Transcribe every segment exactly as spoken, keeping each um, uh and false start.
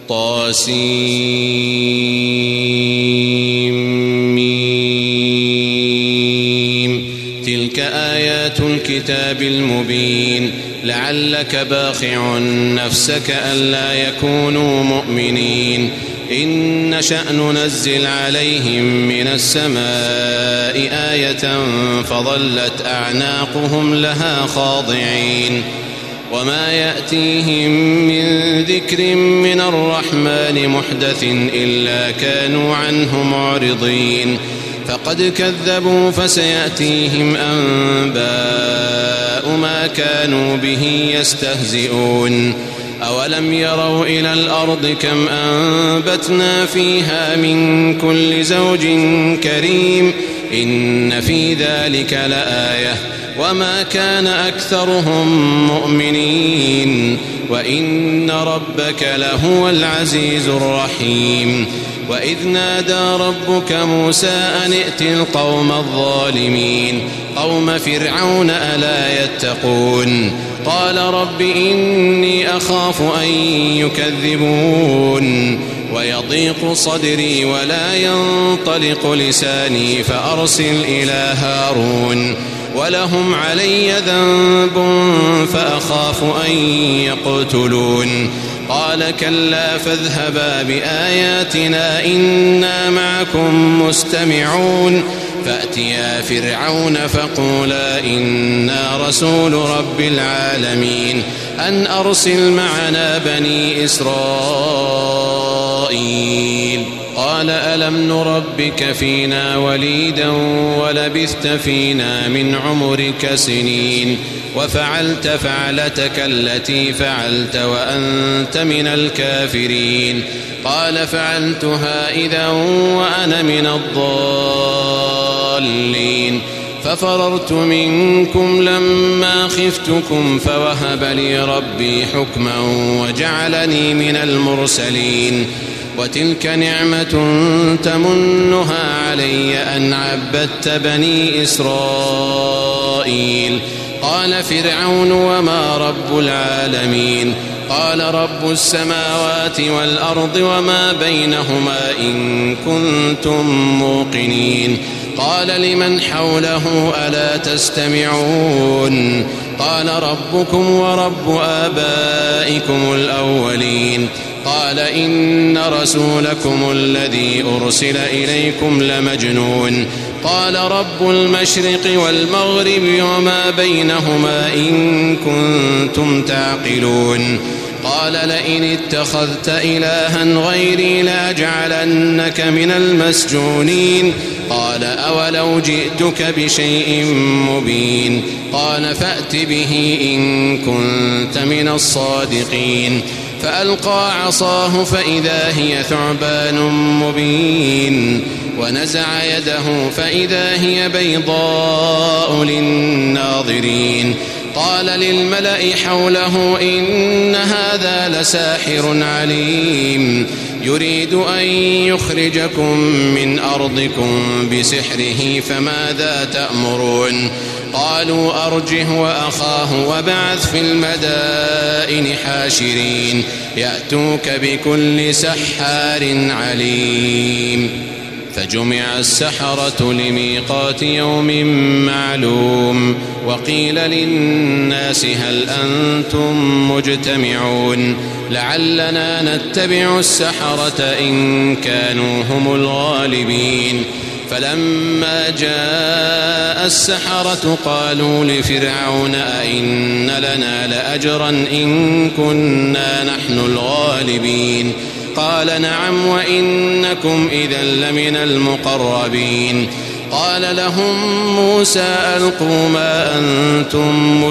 طاسيم. تلك آيات الكتاب المبين. لعلك باخع نفسك ألا يكونوا مؤمنين. إن نشأ ننزل عليهم من السماء آية فظلت أعناقهم لها خاضعين. وما يأتيهم من ذكر من الرحمن محدث إلا كانوا عنه معرضين. فقد كذبوا فسيأتيهم أنباء ما كانوا به يستهزئون. أولم يروا إلى الأرض كم أنبتنا فيها من كل زوج كريم إن في ذلك لآية وما كان أكثرهم مؤمنين وإن ربك لهو العزيز الرحيم. وإذ نادى ربك موسى أن ائت القوم الظالمين قوم فرعون ألا يتقون. قال رب إني أخاف أن يكذبون ويضيق صدري ولا ينطلق لساني فأرسل إلى هارون ولهم علي ذنب فأخاف أن يقتلون. قال كلا فاذهبا بآياتنا إنا معكم مستمعون. فأتيا فرعون فقولا إنا رسول رب العالمين أن أرسل معنا بني إسرائيل. قال ألم نربك فينا وليدا ولبثت فينا من عمرك سنين وفعلت فعلتك التي فعلت وأنت من الكافرين. قال فعلتها إذا وأنا من الضالين ففررت منكم لما خفتكم فوهب لي ربي حكما وجعلني من المرسلين. وتلك نعمة تمنها علي أن عبدت بني إسرائيل. قال فرعون وما رب العالمين؟ قال رب السماوات والأرض وما بينهما إن كنتم موقنين. قال لمن حوله ألا تستمعون؟ قال ربكم ورب آبائكم الأولين. قال إن رسولكم الذي أرسل إليكم لمجنون. قال رب المشرق والمغرب وما بينهما إن كنتم تعقلون. قال لئن اتخذت إلها غيري لأجعلنك من المسجونين. قال أولو جئتك بشيء مبين؟ قال فأت به إن كنت من الصادقين. فألقى عصاه فإذا هي ثعبان مبين ونزع يده فإذا هي بيضاء للناظرين. قال للملأ حوله إن هذا لساحر عليم يريد أن يخرجكم من أرضكم بسحره فماذا تأمرون؟ قالوا أرجه وأخاه وابعث في المدائن حاشرين يأتوك بكل سحار عليم. فجمع السحرة لميقات يوم معلوم وقيل للناس هل أنتم مجتمعون لعلنا نتبع السحرة إن كانوا هم الغالبين. فلما جاء السحرة قالوا لفرعون أئن لنا لأجرا إن كنا نحن الغالبين؟ قال نعم وإنكم إذا لمن المقربين. قال لهم موسى ألقوا ما أنتم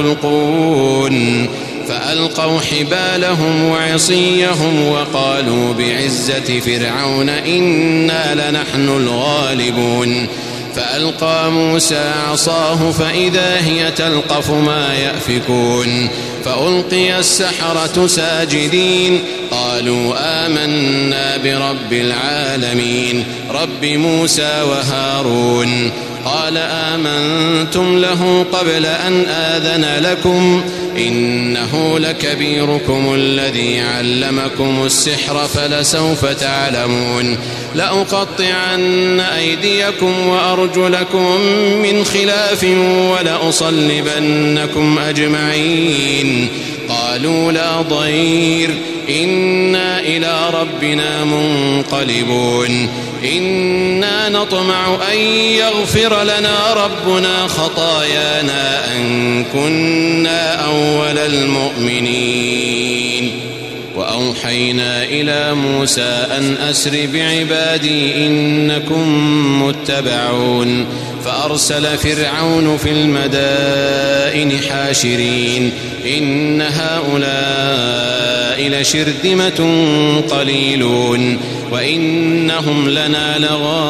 ملقون فألقوا حبالهم وعصيهم وقالوا بعزة فرعون إنا لنحن الغالبون. فألقى موسى عصاه فإذا هي تلقف ما يأفكون. فألقي السحرة ساجدين قالوا آمنا برب العالمين رب موسى وهارون. قال آمنتم له قبل أن آذن لكم إنه لكبيركم الذي علمكم السحر فلسوف تعلمون لأقطعن أيديكم وأرجلكم من خلاف ولأصلبنكم أجمعين قالوا لا ضير إنا إلى ربنا منقلبون إنا نطمع أن يغفر لنا ربنا خطايانا أن كنا أول المؤمنين وأوحينا إلى موسى أن أسر بعبادي إنكم متبعون فأرسل فرعون في المدائن حاشرين إن هؤلاء لشرذمة قليلون وإنهم لنا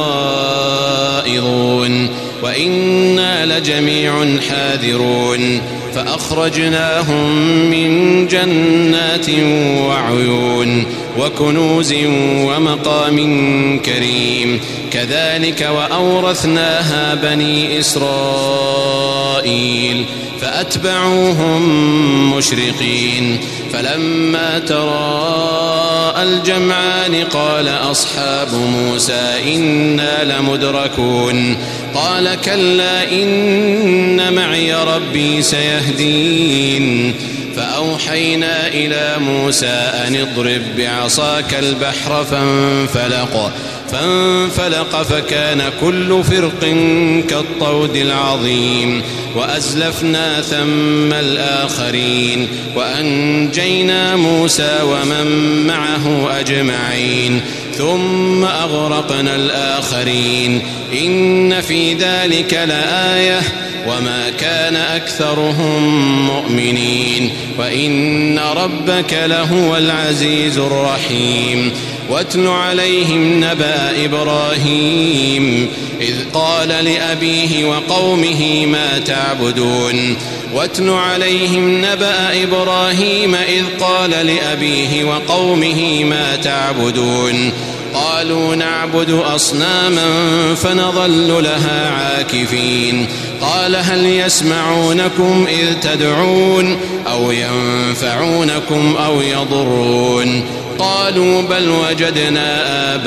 لغائظون وإنا لجميع حاذرون فأخرجناهم من جنات وعيون وكنوز ومقام كريم كذلك وأورثناها بني إسرائيل فأتبعوهم مشرقين فلما تراءى الجمعان قال أصحاب موسى إنا لمدركون قال كلا إن معي ربي سيهدين فأوحينا إلى موسى أن اضرب بعصاك البحر فانفلق فانفلق فكان كل فرق كالطود العظيم وأزلفنا ثم الآخرين وأنجينا موسى ومن معه أجمعين ثم أغرقنا الآخرين إن في ذلك لآية وما كان أكثرهم مؤمنين وإن ربك لهو العزيز الرحيم واتل عليهم نبأ إبراهيم إذ قال لأبيه وقومه ما تعبدون واتل عليهم نبأ إبراهيم إذ قال لأبيه وقومه ما تعبدون قالوا نعبد أصناما فنظل لها عاكفين قال هل يسمعونكم إذ تدعون أو ينفعونكم أو يضرون قالوا بل وجدنا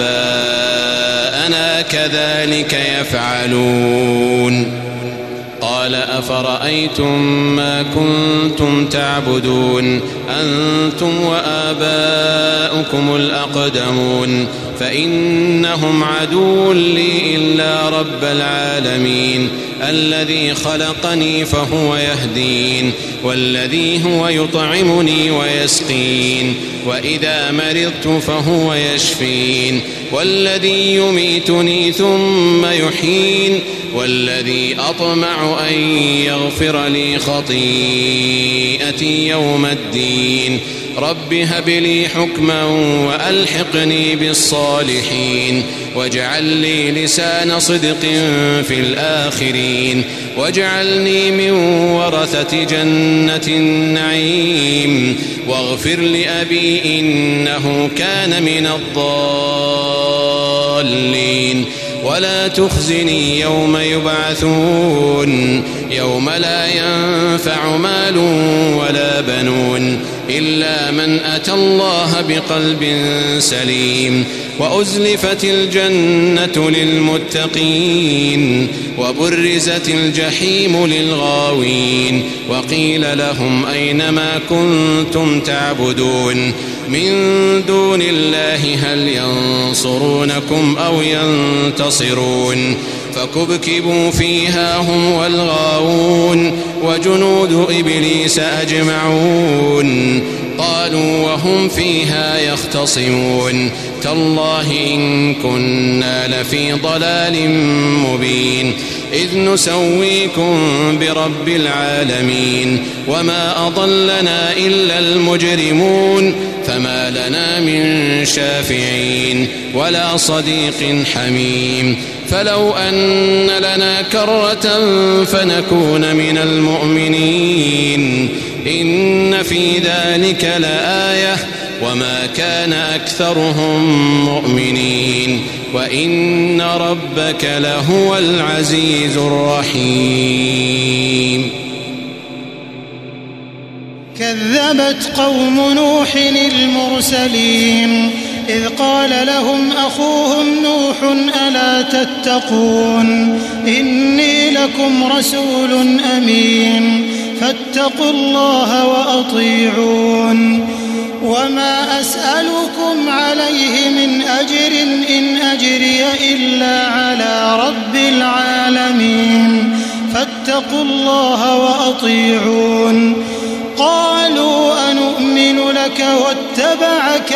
آباءنا كذلك يفعلون قال أفرأيتم ما كنتم تعبدون أنتم وآباؤكم الأقدمون فإنهم عدو لي إلا رب العالمين الذي خلقني فهو يهدين والذي هو يطعمني ويسقين وإذا مرضت فهو يشفين والذي يميتني ثم يحيين والذي أطمع أن يغفر لي خطيئتي يوم الدين رب هب لي حكما وألحقني بالصالحين واجعل لي لسان صدق في الآخرين واجعلني من ورثة جنة النعيم واغفر لأبي إنه كان من الضالين ولا تخزني يوم يبعثون يوم لا ينفع مال ولا بنون إلا من أتى الله بقلب سليم وأزلفت الجنة للمتقين وبرزت الجحيم للغاوين وقيل لهم أين ما كنتم تعبدون من دون الله هل ينصرونكم أو ينتصرون فكبكبوا فيها هم والغاوون وجنود إبليس أجمعون قالوا وهم فيها يختصمون تالله إن كنا لفي ضلال مبين إذ نسويكم برب العالمين وما أضلنا إلا المجرمون فما لنا من شافعين ولا صديق حميم فلو أن لنا كرة فنكون من المؤمنين إن في ذلك لآية وما كان أكثرهم مؤمنين وإن ربك لهو العزيز الرحيم. كذبت قوم نوح المرسلين إذ قال لهم أخوهم نوح ألا تتقون إني لكم رسول أمين فاتقوا الله وأطيعون وما أسألكم عليه من أجر إن أجري إلا على رب العالمين فاتقوا الله وأطيعون. قالوا أنؤمن لك واتبعك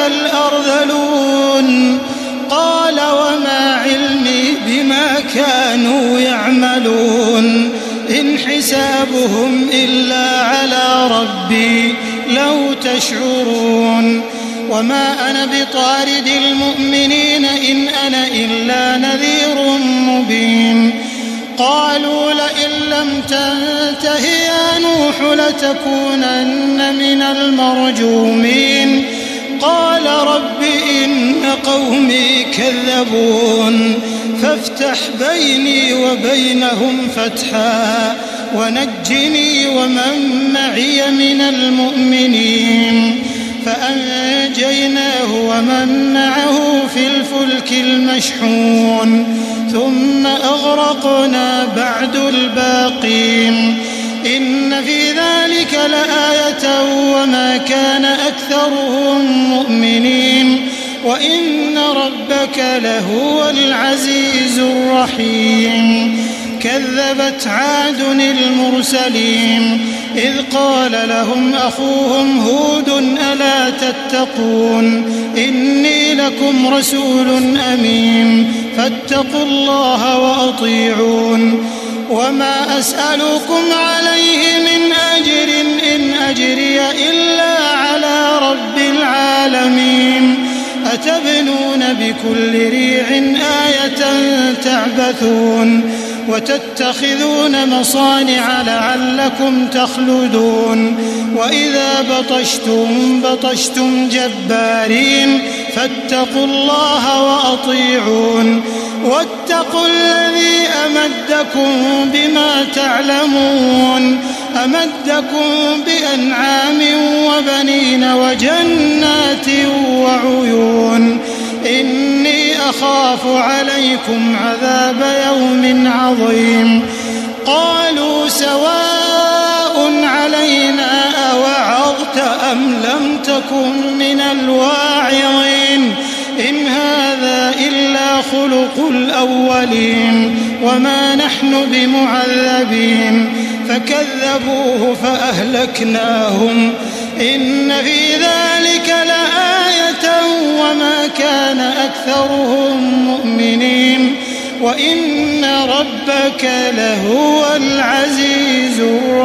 الأرذلون قال وما علمي بما كانوا يعملون إن حسابهم إلا على ربي لو تشعرون وما أنا بطارد المؤمنين إن أنا إلا نذير مبين. قالوا لئن لم تنته يا نوح لتكونن من المرجومين قال رب إن قومي كذبون فافتح بيني وبينهم فتحا ونجني ومن معي من المؤمنين. فأنجيناه ومن معه في الفلك المشحون ثم أغرقنا بعد الباقين إن في ذلك لآية وما كان أكثرهم مؤمنين وإن ربك لهو العزيز الرحيم. كذبت عاد المرسلين إذ قال لهم أخوهم هود ألا تتقون إني لكم رسول أمين فاتقوا الله وأطيعون وما أسألكم عليه من أجر إن أجري إلا على رب العالمين أتبنون بكل ريع آية تعبثون وتتخذون مصانع لعلكم تخلدون وإذا بطشتم بطشتم جبارين فاتقوا الله وأطيعون واتقوا الذي أمدكم بما تعلمون أمدكم بأنعام وبنين وجنات وعيون إني أخاف عليكم عذاب يوم عظيم. قالوا سواء علينا أوعظت أم لم تكن من الواعظين إن هذا إلا خلق الأولين وما نحن بمعذبين. فكذبوه فأهلكناهم إن في ذلك لآية وما كان أكثرهم مؤمنين وإن ربك لهو العزيز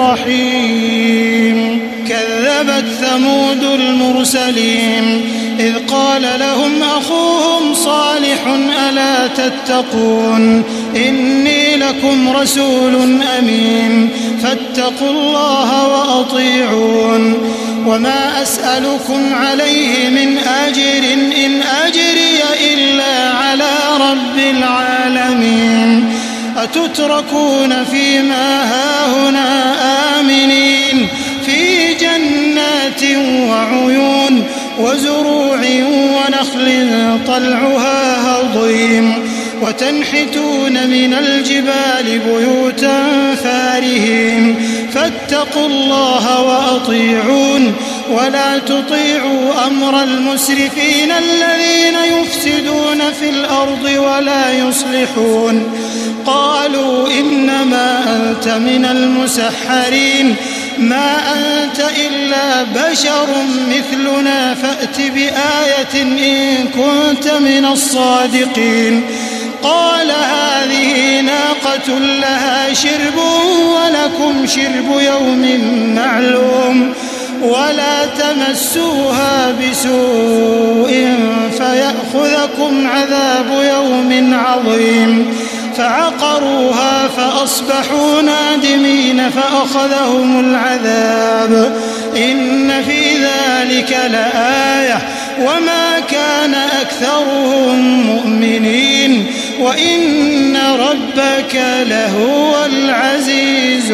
الرحيم. كذبت ثمود المرسلين إذ قال لهم أخوهم صالح ألا تتقون إني لكم رسول أمين فاتقوا الله وأطيعون وما أسألكم عليه من أجر إن أجري إلا على رب العالمين أتتركون فيما هاهنا آمنين في جنات وعيون وزروع ونخل طلعها هضيم وتنحتون من الجبال بيوتا فارهين فاتقوا الله وأطيعون ولا تطيعوا أمر المسرفين الذين يفسدون في الأرض ولا يصلحون. قالوا إنما أنت من المسحرين ما أنت إلا بشر مثلنا فأت بآية إن كنت من الصادقين. قال هذه ناقة لها شرب ولكم شرب يوم معلوم ولا تمسوها بسوء فيأخذكم عذاب يوم عظيم. فعقروها فأصبحوا نادمين فأخذهم العذاب إن في ذلك لآية وما كان أكثرهم مؤمنين وإن ربك لهو العزيز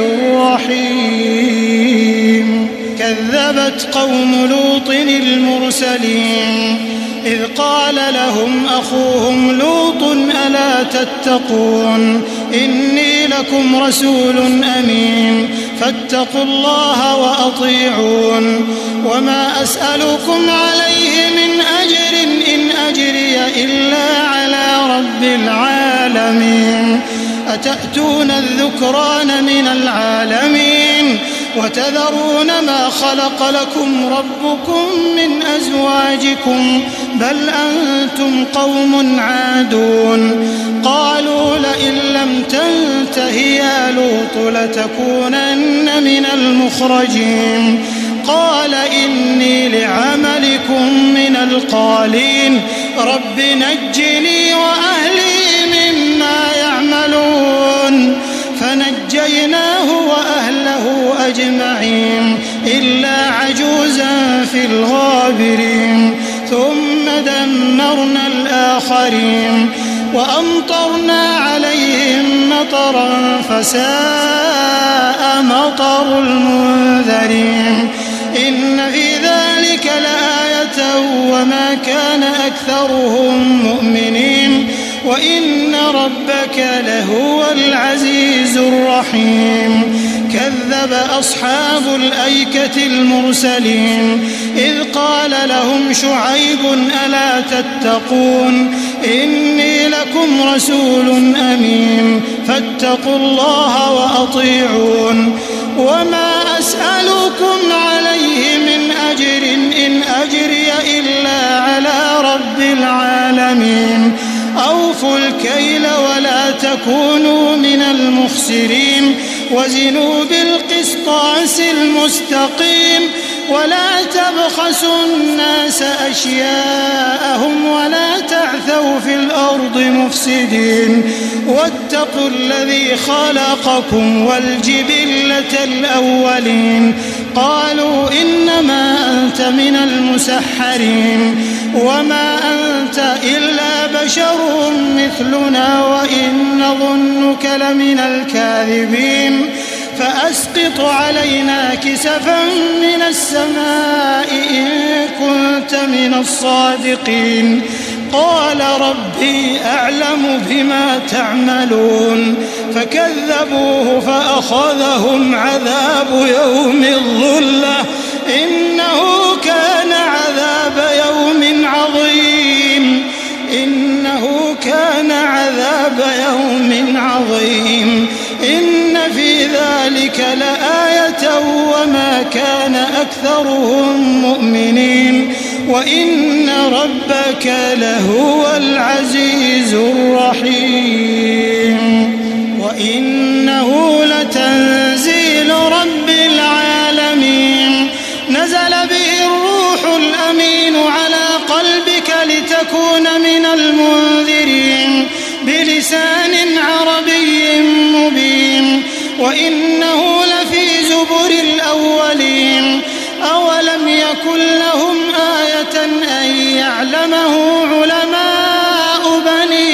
الرحيم. كذبت قوم لوط المرسلين إذ قال لهم أخوهم لوط ألا تتقون إني لكم رسول أمين فاتقوا الله وأطيعون وما أسألكم عليه من أجر إن أجري إلا على رب العالمين أتأتون الذكران من العالمين وتذرون ما خلق لكم ربكم من أزواجكم بل أنتم قوم عادون. قالوا لئن لم تنته يا لوط لتكونن من المخرجين قال إني لعملكم من القالين رب نجني وأهلي مما يعملون فنجيناه وأهله أجمعين إلا عجوزا في الغابرين ثم دمرنا الآخرين وأمطرنا عليهم مطرا فساء مطر المنذرين إن في ذلك لآية وما كان أكثرهم مؤمنين وإن ربك لهو العزيز الرحيم. كذب أصحاب الأيكة المرسلين إذ قال لهم شعيب ألا تتقون إني لكم رسول أمين فاتقوا الله وأطيعون وما أسألكم عليه من أجر إن أجري إلا على رب العالمين أوفوا الكيل ولا تكونوا من المخسرين وزنوا بالقسطاس المستقيم ولا تبخسوا الناس أشياءهم ولا تعثوا في الأرض مفسدين واتقوا الذي خلقكم والجبلة الأولين قالوا إنما أنت من المسحرين وما أنت إلا بشر مثلنا وإن نظنك لمن الكاذبين فأسقط علينا كسفا من السماء إن كنت من الصادقين قال ربي أعلم بما تعملون فكذبوه فأخذهم عذاب يوم الظلة إنه كان عذاب يوم عظيم إنه كان عذاب يوم عظيم إن في ذلك لآية وما كان أكثرهم مؤمنين وإن ربك لهو العزيز الرحيم. وإنه لتنزيل رب العالمين نزل به الروح الأمين على قلبك لتكون من المنذرين بلسان عربي مبين وإنه لفي زبر الأولين أولم يكن لهم آية أن يعلمه علماء بني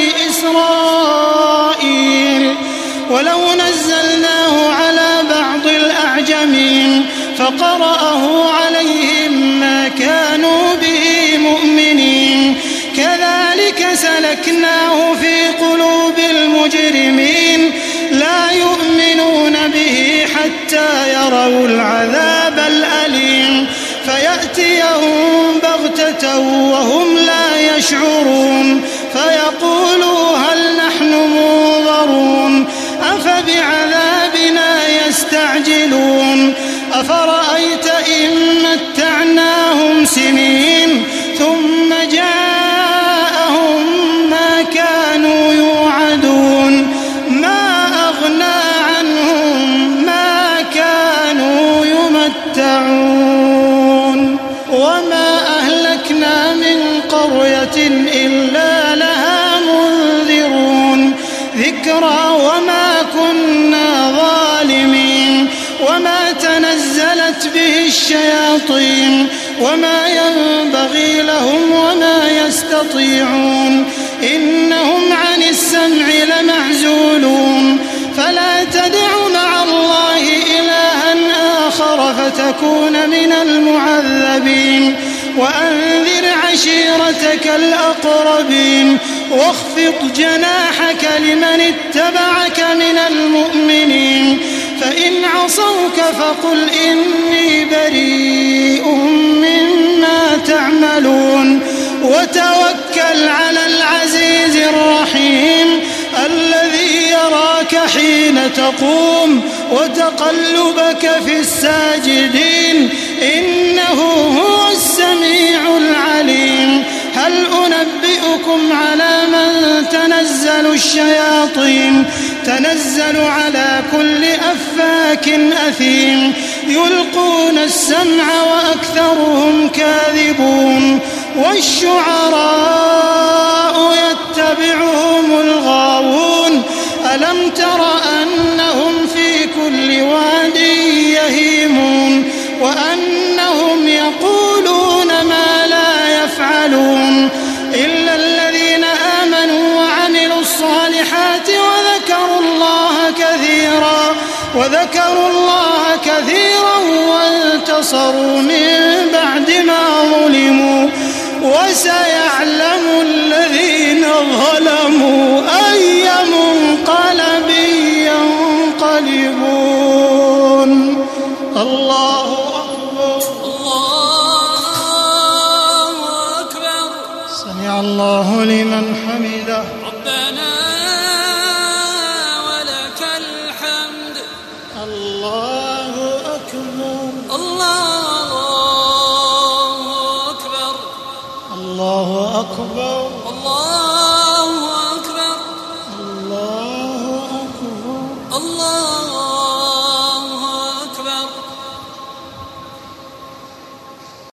إسرائيل ولو نزلناه على بعض الأعجمين فقرأه عليهم ما كانوا به مؤمنين كذلك سلكناه في قلوب المجرمين لا يؤمنون به حتى يروا العذاب الأليم فيأتيهم بغتة وهم لا يشعرون فيقولوا هل نحن منظرون أفبعذابنا يستعجلون أفرأيت إن متعناهم سنين ثم جاءهم ما كانوا يوعدون ما أغنى عنهم ما كانوا يمتعون وما أهلكنا من قرية إلا لها منذرون ذكر الذكرى وما كنا ظالمين وما تنزلت به الشياطين وما ينبغي لهم وما يستطيعون إنهم عن السمع لمعزولون فلا تدع مع الله إلها آخر فتكون من المعذبين وأنذر عشيرتك الأقربين واخفض جناحك لمن اتبعك من المؤمنين فإن عصوك فقل إني بريء مما تعملون وتوكل على العزيز الرحيم الذي يراك حين تقوم وتقلبك في الساجدين إنه هو السميع العليم هل أنبئكم على من تنزل الشياطين تنزل على كل أفاك أثيم يلقون السمع وأكثرهم كاذبون والشعراء يتبعهم الغاوون ألم تر أنهم في كل واد يهيمون وأنهم يقولون ما لا يفعلون إلا الذين آمنوا وعملوا الصالحات وذكروا الله كثيرا وذكروا الله كثيرا وانتصروا من بعد ما ظلموا وسيعلم الذين ظلموا أي منقلب ينقلبون الله أكبر الله أكبر سمع الله لمن حمده ربنا